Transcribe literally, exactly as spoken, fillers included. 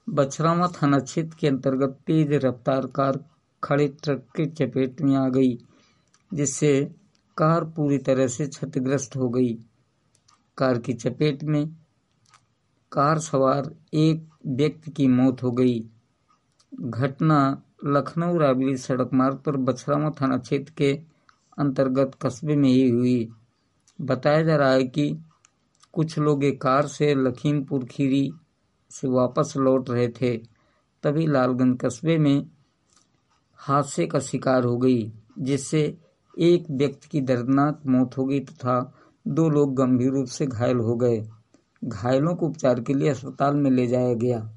बछरावा थाना क्षेत्र के अंतर्गत तेज रफ्तार कार खड़े ट्रक की चपेट में आ गई, जिससे कार पूरी तरह से क्षतिग्रस्त हो गई। कार की चपेट में कार सवार एक व्यक्ति की मौत हो गई। घटना लखनऊ राबड़ी सड़क मार्ग पर बछरावा थाना क्षेत्र के अंतर्गत कस्बे में ही हुई। बताया जा रहा है कि कुछ लोग एक कार से लखीमपुर खीरी से वापस लौट रहे थे, तभी लालगंज कस्बे में हादसे का शिकार हो गई, जिससे एक व्यक्ति की दर्दनाक मौत हो गई तथा दो लोग गंभीर रूप से घायल हो गए। घायलों को उपचार के लिए अस्पताल में ले जाया गया।